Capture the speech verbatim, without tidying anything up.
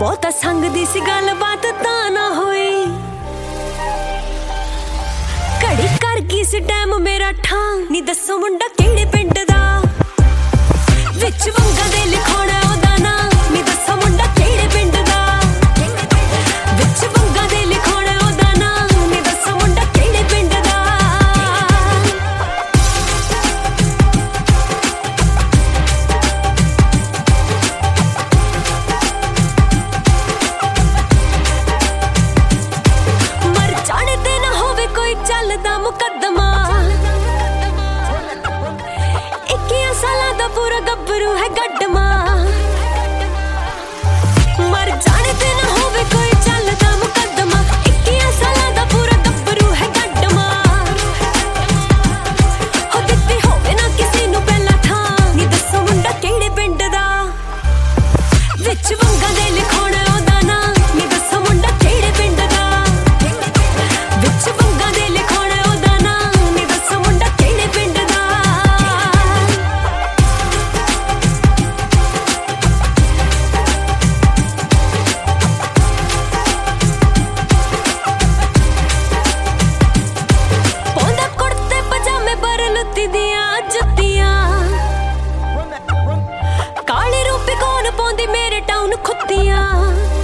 बहुता संग दी सी गल बात तां ना होई, घड़ी कर गई सी टैम मेरा ठां। नी दसो मुंडा केड़े पिंड दा, विच वंगा दे लिखोड़ा ओदा ना। नी दसो मुंडा केड़े पिंड दा, विच वंगा दे लिखोड़ा ओदा ना। नी दसो मुंडा केड़े पिंड दा। चलदा मुकदमा इक्कियां सालां दा पूरा गब्बरू है गड्डमा। मर जाने ते ना होवे कोई चलदा मुकदमा, इक्कियां सालां दा पूरा गब्बरू है गड्डमा। हो दित्ती होवे ना किसी नू पहला थां। नी दसो मुंडा केड़े पिंड दा, विच वंगा दे लिखोड़ा ओदा ना। नी दसो मुंडा केड़े पिंड दा, विच वंगा दे लिखोड़ा ओदा ना। नी दसो मुंडा केड़े पिंड दा। पौंदा कुर्ते पजामे पर लुत्ती दियां जुत्तियां, काले रूपे कौन पौंदी मेरे टाउन खुत्तियां।